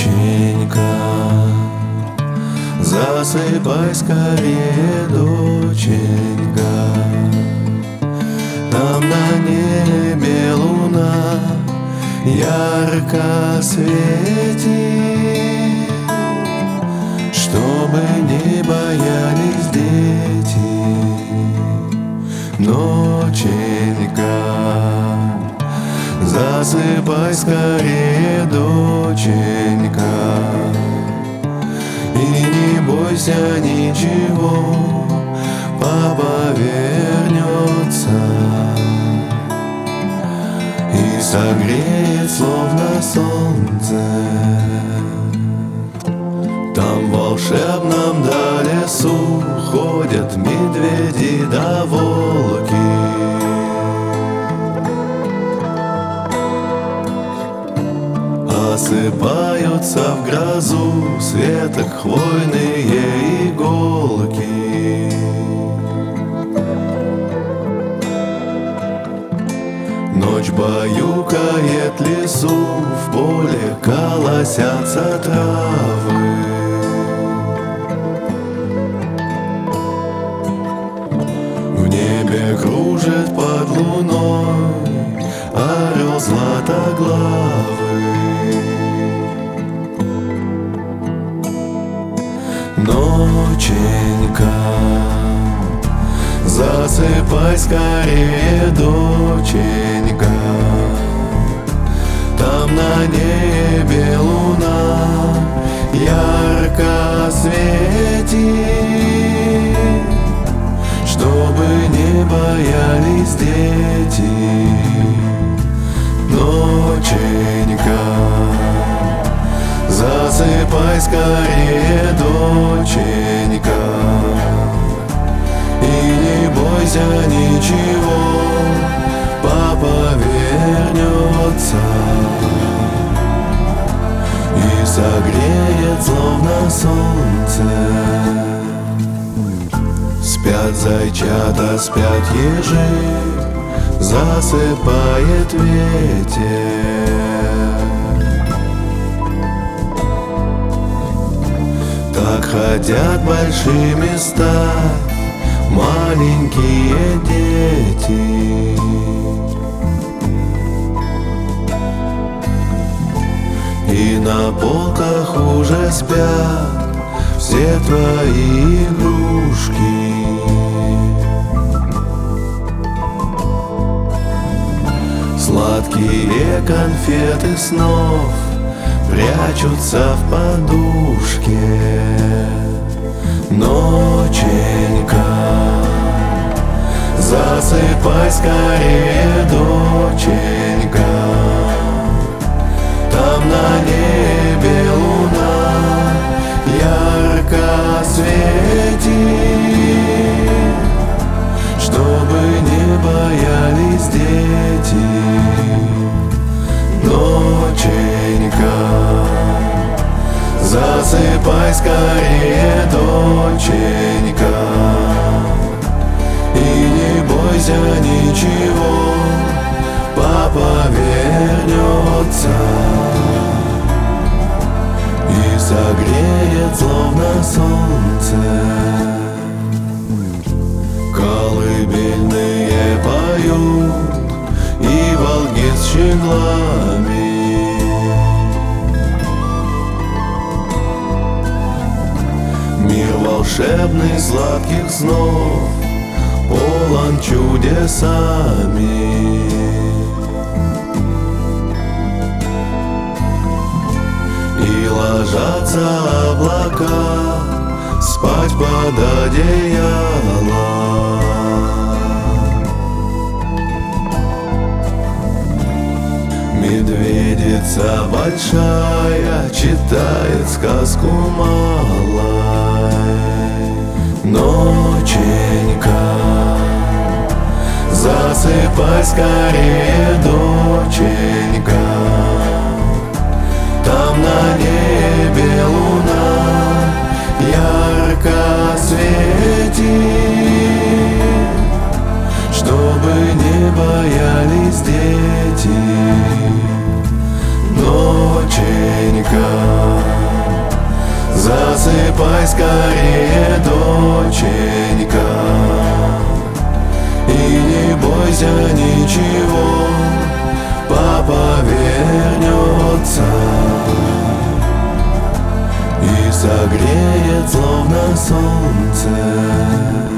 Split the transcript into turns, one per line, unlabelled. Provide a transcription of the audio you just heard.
Доченька, засыпай скорее, доченька. Там на небе луна ярко светит, чтобы не боялись дети. Ноченька, засыпай скорее, доченька. И не бойся ничего, папа вернется и согреет, словно солнце. Там в волшебном лесу ходят медведи да волки. Осыпаются в грозу с веток хвойные иголки. Ночь баюкает лесу, в поле колосятся травы. В небе кружит под луной орел златоглавый. Ноченька, засыпай скорее, доченька. Там на небе луна ярко светит, чтобы не боялись дети. Ноченька, засыпай скорее, доченька. И не бойся ничего, папа вернется и согреет, словно солнце. Спят зайчата, спят ежи, засыпает ветер. Так хотят большими стать маленькие дети. И на полках уже спят все твои игрушки. Сладкие конфеты снов прячутся в подушке. Ноченька, засыпай скорее, доченька. Там на небе луна ярко светит, чтобы не боялись дети. Ноченька, засыпай скорее, доченька. И не бойся ничего, папа вернется и согреет, словно солнце. Колыбельные поют и волки с щеглами. Мир волшебный сладких снов полон чудесами. И ложатся облака спать под одеяло. Медведица большая читает сказку малой. Ноченька, засыпай скорее, доченька. Там на небе луна ярко светит, чтобы не боялись дети. Ноченька, Ступай скорее, доченька, и не бойся ничего, папа вернется и согреет, словно солнце.